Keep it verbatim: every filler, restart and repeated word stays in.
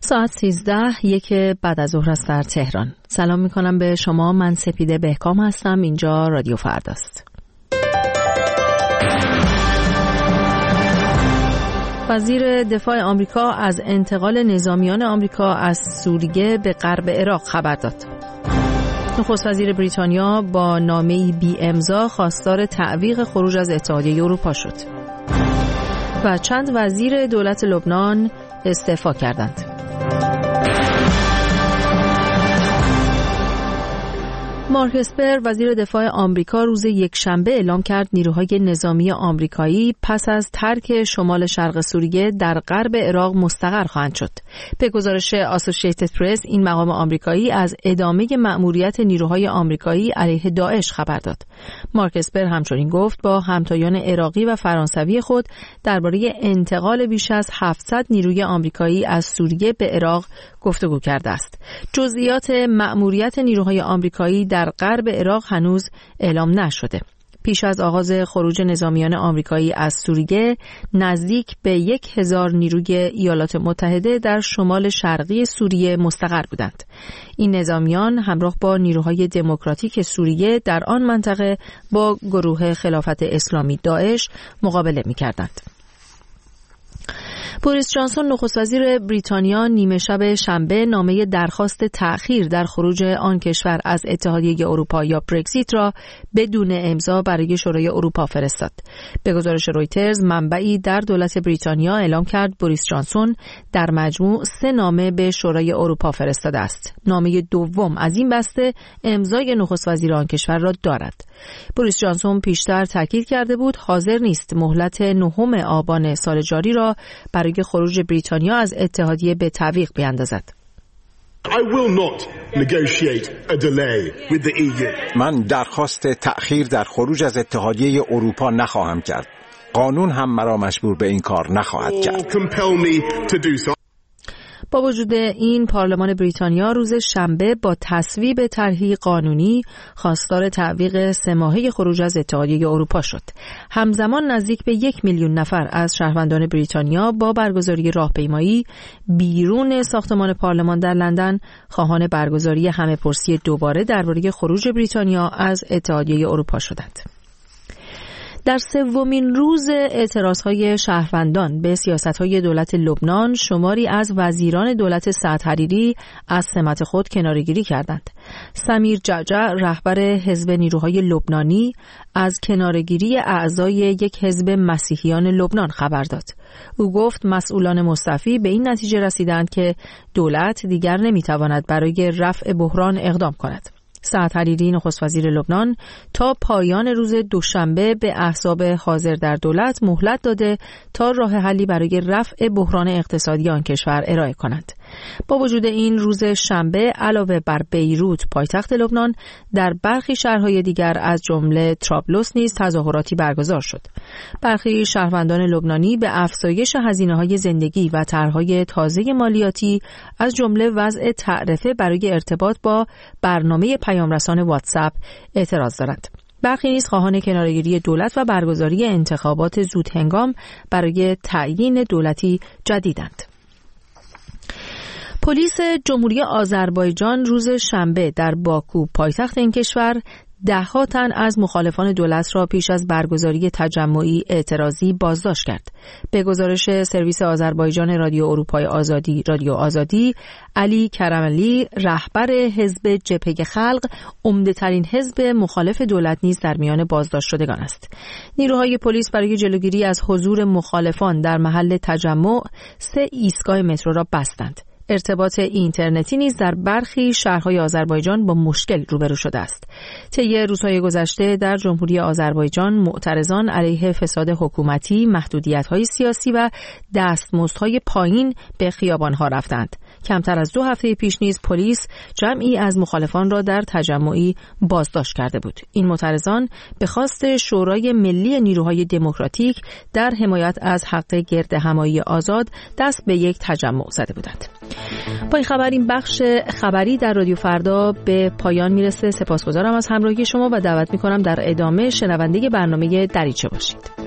ساعت سیزده یک بعد از ظهر است در تهران. سلام می کنم به شما. من سپیده بهکام هستم. اینجا رادیو فرداست. وزیر دفاع آمریکا از انتقال نظامیان آمریکا از سوریه به غرب عراق خبر داد. نخست وزیر بریتانیا با نامه‌ای بی امضا خواستار تعویق خروج از اتحادیه اروپا شد. و چند وزیر دولت لبنان استعفا کردند. مارک اسپر وزیر دفاع آمریکا روز یکشنبه اعلام کرد نیروهای نظامی آمریکایی پس از ترک شمال شرق سوریه در غرب عراق مستقر خواهند شد. به گزارش آسوشییتد پرس این مقام آمریکایی از ادامه مأموریت نیروهای آمریکایی علیه داعش خبر داد. مارک اسپر همچنین گفت با همتایان عراقی و فرانسوی خود درباره انتقال بیش از هفتصد نیروی آمریکایی از سوریه به عراق گفتگو کرده است. جزئیات مأموریت نیروهای آمریکایی در غرب عراق هنوز اعلام نشده. پیش از آغاز خروج نظامیان آمریکایی از سوریه نزدیک به یک هزار نیروی ایالات متحده در شمال شرقی سوریه مستقر بودند. این نظامیان همراه با نیروهای دموکراتیک سوریه در آن منطقه با گروه خلافت اسلامی داعش مقابله می‌کردند. بوریس جانسون نخست وزیر بریتانیا نیمه شب شنبه نامه درخواست تأخیر در خروج آن کشور از اتحادیه اروپا یا برگزیت را بدون امضا برای شورای اروپا فرستاد. به گزارش رویترز منبعی در دولت بریتانیا اعلام کرد بوریس جانسون در مجموع سه نامه به شورای اروپا فرستاده است. نامه دوم از این بسته امضای نخست وزیر آن کشور را دارد. بوریس جانسون پیشتر تاکید کرده بود حاضر نیست مهلت نهم آبان سال جاری را برای خروج بریتانیا از اتحادیه به تعویق بیاندازد. I will not negotiate a delay with the ای یو. من درخواست تأخیر در خروج از اتحادیه اروپا نخواهم کرد. قانون هم مرا مجبور به این کار نخواهد کرد. با وجود این پارلمان بریتانیا روز شنبه با تصویب طرحی قانونی خواستار تعویق سه ماهه خروج از اتحادیه اروپا شد. همزمان نزدیک به یک میلیون نفر از شهروندان بریتانیا با برگزاری راهپیمایی بیرون ساختمان پارلمان در لندن خواهان برگزاری همه‌پرسی دوباره درباره خروج بریتانیا از اتحادیه اروپا شدند. در سومین روز اعتراضهای شهروندان به سیاستهای دولت لبنان شماری از وزیران دولت سعد حریری از سمت خود کناره‌گیری کردند. سمیر جعجع رهبر حزب نیروهای لبنانی از کناره‌گیری اعضای یک حزب مسیحیان لبنان خبر داد. او گفت مسئولان مستعفی به این نتیجه رسیدند که دولت دیگر نمیتواند برای رفع بحران اقدام کند. سعد حریری نخست وزیر لبنان تا پایان روز دوشنبه به احزاب حاضر در دولت مهلت داده تا راه حلی برای رفع بحران اقتصادی آن کشور ارائه کنند. با وجود این روز شنبه علاوه بر بیروت پایتخت لبنان در برخی شهرهای دیگر از جمله طرابلس نیز تظاهراتی برگزار شد. برخی شهروندان لبنانی به افزایش هزینه‌های زندگی و طرح‌های تازه مالیاتی از جمله وضع تعرفه برای ارتباط با برنامه پیامرسان واتساپ اعتراض دارند. برخی نیز خواهان کناره‌گیری دولت و برگزاری انتخابات زودهنگام برای تعیین دولتی جدیدند. پلیس جمهوری آذربایجان روز شنبه در باکو پایتخت این کشور ده‌ها تن از مخالفان دولت را پیش از برگزاری تجمعی اعتراضی بازداشت کرد. به گزارش سرویس آذربایجان رادیو اروپای آزادی رادیو آزادی، علی کرملی رهبر حزب جبهه خلق عمده‌ترین حزب مخالف دولت نیز در میان بازداشت شدگان است. نیروهای پلیس برای جلوگیری از حضور مخالفان در محل تجمع سه ایستگاه مترو را بستند. ارتباط اینترنتی نیز در برخی شهرهای آذربایجان با مشکل روبرو شده است. طی روزهای گذشته در جمهوری آذربایجان معترضان علیه فساد حکومتی، محدودیت‌های سیاسی و دستمزدهای پایین به خیابان‌ها رفتند. کمتر از دو هفته پیش نیز پلیس جمعی از مخالفان را در تجمعی بازداشت کرده بود. این معترضان به خواست شورای ملی نیروهای دموکراتیک در حمایت از حق گردهمایی آزاد دست به یک تجمع زده بودند. با این خبر این بخش خبری در رادیو فردا به پایان میرسه. سپاسگزارم از همراهی شما و دعوت میکنم در ادامه شنونده برنامه دریچه باشید.